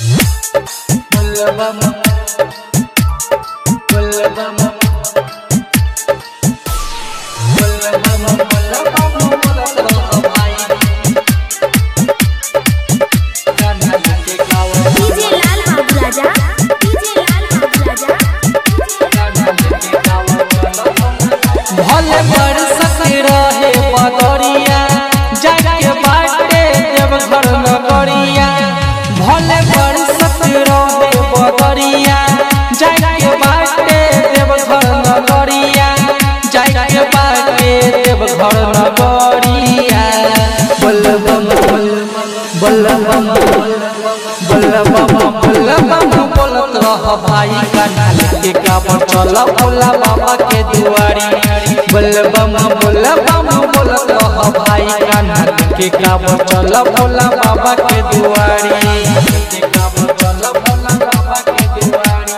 भले बरसत रहे बदरिया जाके बाटे देव घर नगरिया। भले बरसत रहे बदरिया जाके बाटे देव घर नगरिया। जाके बाटे देव घर नगरिया। बलबम बलबम बलबम बलबम बोलत रह भाई कान्हा लेके कांवर चल भोला बाबा के दुआरी। बलबम बलबम बोलत रह भाई कान्हा लेके कांवर चल भोला बाबा के दुआरी। कांवर चल भोला बाबा के दुआरी।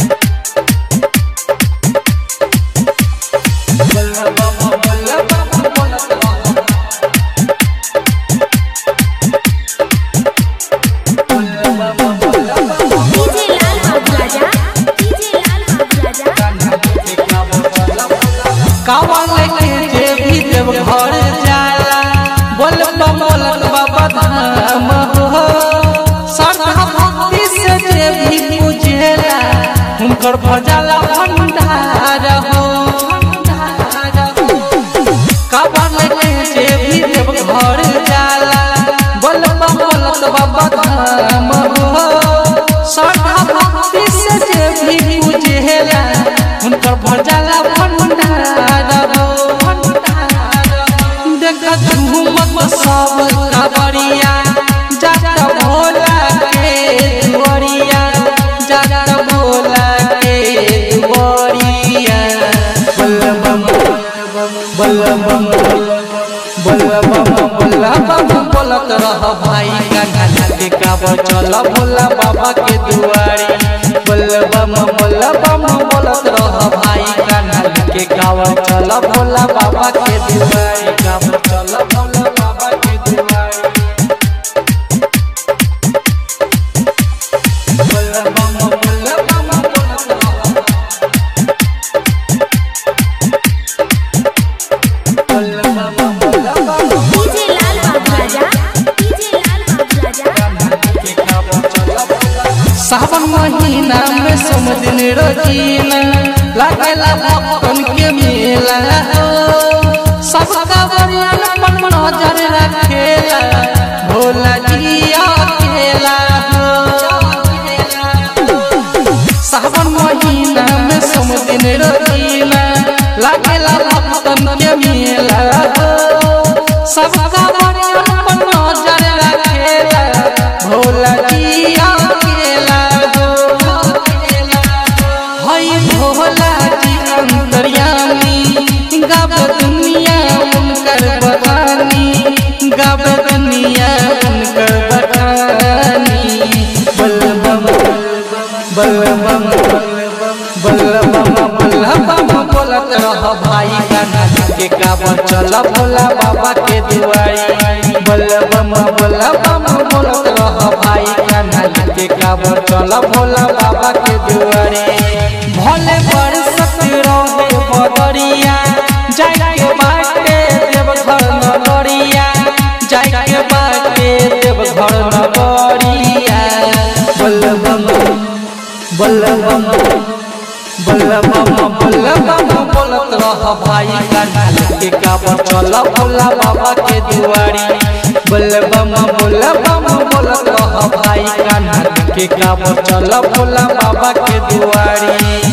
बलबम बलबम बोलत रह कांवर लेके जे भी देव घर जाला बलबम बोलत बाबा धाम हो। श्रद्धा भक्ति से जे भी पूजेला हुनकर भजला भंडार हो। कांवर लेके जे भी देव घर जाला बलबम बोलत बाबा धाम हो। श्रद्धा भक्ति से जे भी पूजेला हुनकर भजला भंडार हो। देखा झूमत सब कांवरिया जात भोला के दुआरिया। जात भोला के दुआरिया। बलबम बलबम बलबम बलबम बोलत रह भाई कान्हा लेके कांवर चल भोला बाबा के दुआरी। बलबम बलबम बोलत रह भाई कान्हा लेके कांवर चल भोला बाबा के दुआरी। कांवर चल भोला बाबा के दुआरी। बलबम बलबम बोलत रह बलबम बलबम सावन महीना में समदिन रोजीना लागेला भक्तन के मेला हो। सब कांवरियन मन नजर रखेला भोला जी अकेला हो। सावन महीना में समदिन रोजीना लागेला भक्तन के मेला हो। सब कांवरियन मन नजर रखेला भोला जी अकेला हो। हई भोला जी अंतर्यामी गाव दुनिया उनकर बखानी। गाव दुनिया उनकर बखानी। बलबम बलबम बलबम बलबम बोलत रह भाई कान्हा लेके कांवर चल भोला बाबा के दुआरी। बलबम बलबम बोलत रह भाई कान्हा लेके कांवर चल भोला बाबा के दुआरी। भले बरसत रहे बदरिया जाके बाटे देव घर नगरिया। जाके बाटे देव घर नगरिया। बलबम बलबम बलबम बलबम बोलत रह भाई कान्हा लेके कांवर चल भोला बाबा के दुआरी। बलबम बलबम बोलत रह भाई कान्हा लेके कांवर चल भोला बाबा के दुआरी।